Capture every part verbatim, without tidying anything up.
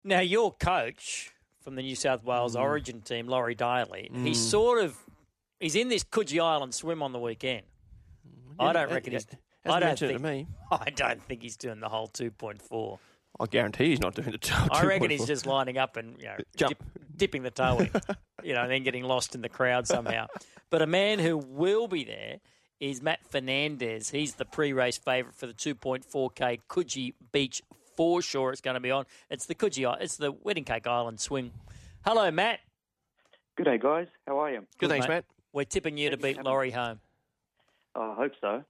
Now, your coach from the New South Wales Mm. Origin team, Laurie Daly, Mm. he's sort of he's in this Coogee Island swim on the weekend. I don't Yeah, reckon yeah, he's. hasn't I don't mentioned it think. to me. I don't think he's doing the whole two point four. I guarantee he's not doing the two. I reckon he's just lining up and you know Jump. dip, dipping the toe in, you know, and then getting lost in the crowd somehow. But a man who will be there is Matt Fernandez. He's the pre-race favourite for the two point four K Coogee Beach foreshore. It's going to be on. It's the Coogee. It's the Wedding Cake Island swim. Hello, Matt. Good day, guys. How are you? Good, Good, thanks, mate. Matt. We're tipping you to beat Laurie home. I hope so.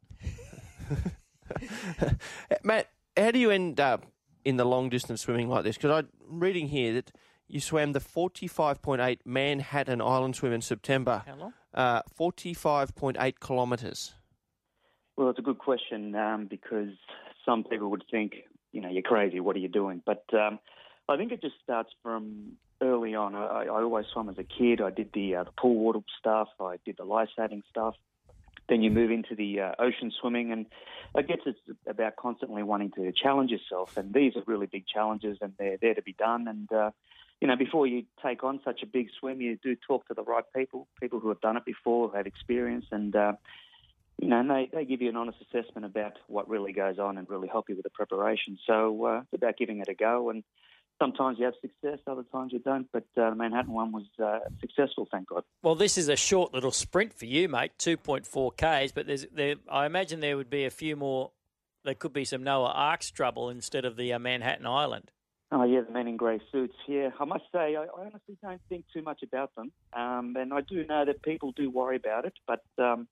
Matt, how do you end up in the long distance swimming like this? Because I'm reading here that you swam the forty-five point eight Manhattan Island swim in September. How long? Uh, forty-five point eight kilometres. Well, it's a good question um, because some people would think, you know, you're crazy. What are you doing? But um, I think it just starts from early on. I, I always swam as a kid. I did the, uh, the pool water stuff. I did the life saving stuff. Then you move into the uh, ocean swimming, and I guess it's about constantly wanting to challenge yourself. And these are really big challenges, and they're there to be done. And uh, you know, before you take on such a big swim, you do talk to the right people, people who have done it before, who have experience, and uh, you know, and they, they give you an honest assessment about what really goes on and really help you with the preparation. So uh, it's about giving it a go, and sometimes you have success, other times you don't. But uh, the Manhattan one was uh, successful, thank God. Well, this is a short little sprint for you, mate, two point four Ks, but there's there. I imagine there would be a few more, there could be some Noah Arks trouble instead of the uh, Manhattan Island. Oh, yeah, the men in grey suits. Yeah, I must say, I, I honestly don't think too much about them. Um, and I do know that people do worry about it, but um,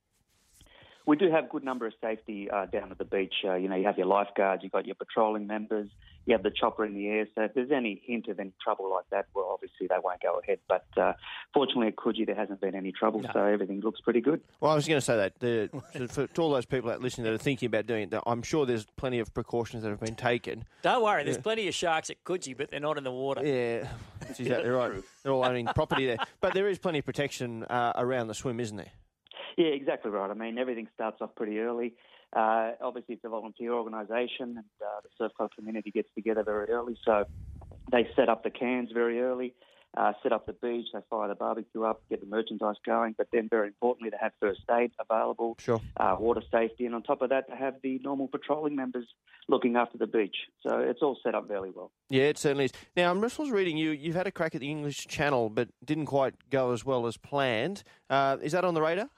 we do have a good number of safety uh, down at the beach. Uh, you know, you have your lifeguards, you've got your patrolling members, you have the chopper in the air. So if there's any hint of any trouble like that, well, obviously they won't go ahead. But uh, fortunately at Coogee, there hasn't been any trouble, No. so everything looks pretty good. Well, I was going to say that the, to, for, to all those people that listening that are thinking about doing it, I'm sure there's plenty of precautions that have been taken. Don't worry, there's Yeah. plenty of sharks at Coogee, but they're not in the water. Yeah, that's exactly right. They're all owning property there. But there is plenty of protection uh, around the swim, isn't there? Yeah, exactly right. I mean, everything starts off pretty early. Uh, obviously, it's a volunteer organisation, and uh, the surf club community gets together very early. So they set up the cans very early, uh, set up the beach, they fire the barbecue up, get the merchandise going. But then, very importantly, they have first aid available, Sure. uh, water safety, and on top of that, they have the normal patrolling members looking after the beach. So it's all set up fairly well. Yeah, it certainly is. Now, I'm just was reading you. You've had a crack at the English Channel, but didn't quite go as well as planned. Uh, is that on the radar?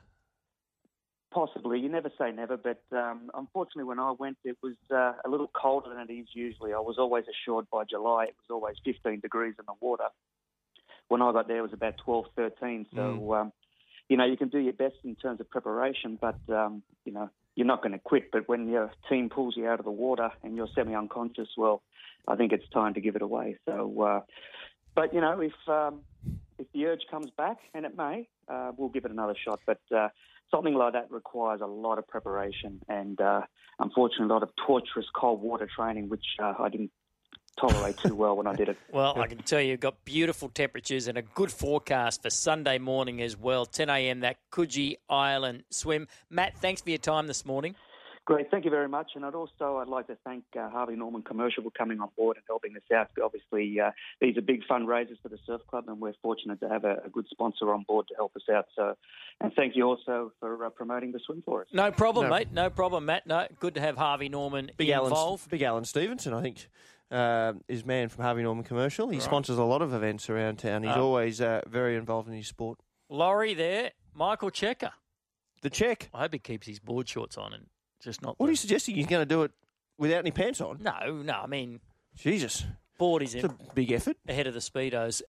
Possibly. You never say never, but um, unfortunately when I went, it was uh, a little colder than it is usually. I was always assured by July it was always fifteen degrees in the water. When I got there, it was about twelve, thirteen. So, Mm. um, you know, you can do your best in terms of preparation, but, um, you know, you're not going to quit. But when your team pulls you out of the water and you're semi-unconscious, well, I think it's time to give it away. So, uh, but, you know, if um, if the urge comes back, and it may, uh, we'll give it another shot. But uh, something like that requires a lot of preparation and, uh, unfortunately, a lot of torturous cold water training, which uh, I didn't tolerate too well when I did it. Well, I can tell you, you've got beautiful temperatures and a good forecast for Sunday morning as well. ten a.m. that Coogee Island swim. Matt, thanks for your time this morning. Great, thank you very much. And I'd also I'd like to thank uh, Harvey Norman Commercial for coming on board and helping us out. Obviously, uh, these are big fundraisers for the Surf Club, and we're fortunate to have a, a good sponsor on board to help us out. So, and thank you also for uh, promoting the swim for us. No problem, No. mate. No problem, Matt. No, good to have Harvey Norman Big Alan, involved. Big Alan Stevenson, I think, uh, is man from Harvey Norman Commercial. He Right. sponsors a lot of events around town. He's Um, always uh, very involved in his sport. Laurie there, Michael Checker. The check. I hope he keeps his board shorts on and just not. What are the- you suggesting? He's going to do it without any pants on? No, no. I mean, Jesus. board is It's in a big effort. ahead of the speedos.